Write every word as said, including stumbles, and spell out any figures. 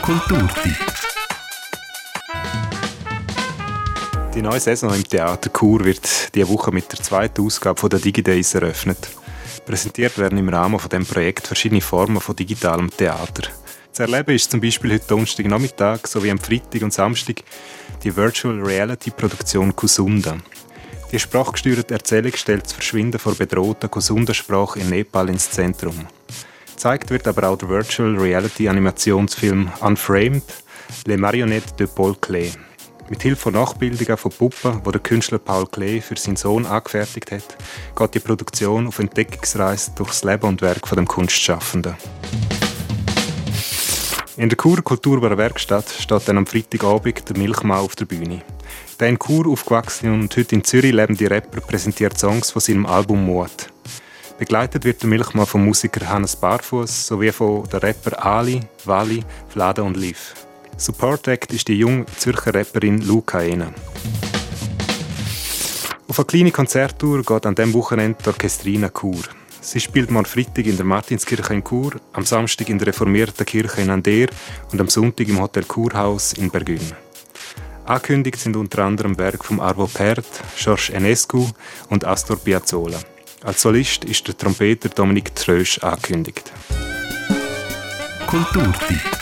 Kulturtipp. Die neue Saison im Theater Chur wird diese Woche mit der zweiten Ausgabe der DigiDays eröffnet. Präsentiert werden im Rahmen von dem Projekt verschiedene Formen von digitalem Theater. Zu erleben ist zum Beispiel heute Donnerstagnachmittag sowie am Freitag und Samstag die Virtual Reality Produktion Kusunda. Die sprachgesteuerte Erzählung stellt das Verschwinden vor bedrohter Kusunda-Sprache in Nepal ins Zentrum. Gezeigt wird aber auch der Virtual Reality Animationsfilm Unframed, Les Marionnettes de Paul Klee. Mit Hilfe von Nachbildungen von Puppen, die der Künstler Paul Klee für seinen Sohn angefertigt hat, geht die Produktion auf Entdeckungsreise durch das Leben und Werk von dem Kunstschaffenden. In der Churer Kulturbarer Werkstatt steht dann am Freitagabend der Milchmann auf der Bühne. Der in Chur aufgewachsene und heute in Zürich lebende Rapper präsentiert Songs von seinem Album «Mut». Begleitet wird der Milchmann vom Musiker Hannes Barfuss sowie von den Rapper Ali, Wally, Vlada und Liv. Support Act ist die junge Zürcher Rapperin Luca Ena. Auf eine kleine Konzerttour geht an diesem Wochenende die Orchestrina Chur. Sie spielt am Freitag in der Martinskirche in Chur, am Samstag in der reformierten Kirche in Ander und am Sonntag im Hotel Churhaus in Bergün. Angekündigt sind unter anderem Werke von Arvo Pärt, Georges Enescu und Astor Piazzolla. Als Solist ist der Trompeter Dominik Trösch angekündigt. Kulturtipp.